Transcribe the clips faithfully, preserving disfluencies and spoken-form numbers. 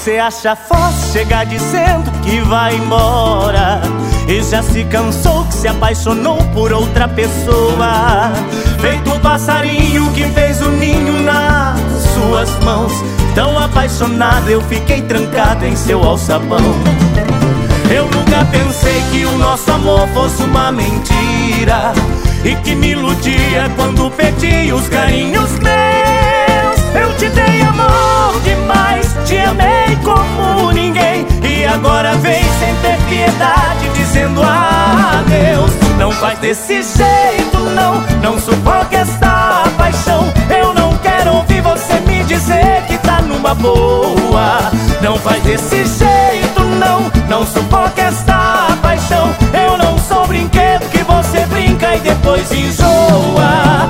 Você acha fácil chegar dizendo que vai embora e já se cansou, que se apaixonou por outra pessoa. Feito um passarinho que fez o ninho nas suas mãos. Tão apaixonado eu fiquei trancado em seu alçapão. Eu nunca pensei que o nosso amor fosse uma mentira e que me iludia quando perdi os carinhos meus. Eu te dei amor demais, te amei como ninguém, e agora vem sem ter piedade dizendo adeus. Não faz desse jeito não, não sufoque esta paixão. Eu não quero ouvir você me dizer que tá numa boa. Não faz desse jeito não, não sufoque esta paixão. Eu não sou brinquedo que você brinca e depois enjoa.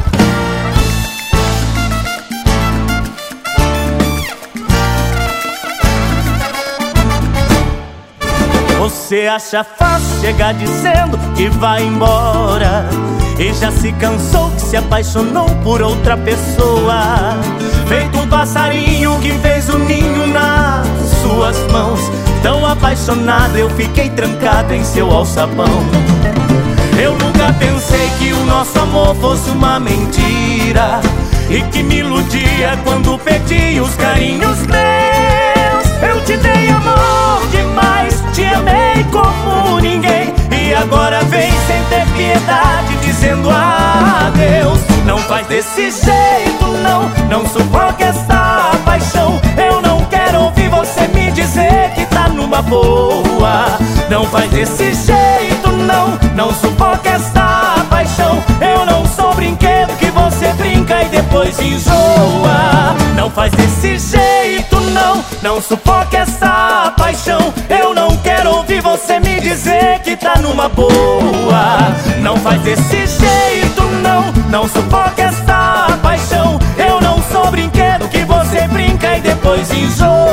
Você acha fácil chegar dizendo que vai embora e já se cansou, que se apaixonou por outra pessoa. Feito um passarinho que fez o ninho nas suas mãos. Tão apaixonado eu fiquei trancado em seu alçapão. Eu nunca pensei que o nosso amor fosse uma mentira e que me iludia quando perdi os carinhos meus. Eu te dei amor demais, te amei como ninguém, e agora vem sem ter piedade dizendo adeus. Não faz desse jeito não, não sufoque esta paixão. Eu não quero ouvir você me dizer que tá numa boa. Não faz desse jeito não, não sufoque esta paixão. Eu não sou brinquedo que você brinca e depois enjoa. Não faz desse jeito não, não sufoque esta paixão. Eu não quero ouvir você me dizer que tá numa boa. Não faz desse jeito não, não sufoque esta paixão. Eu não sou brinquedo que você brinca e depois enjoa.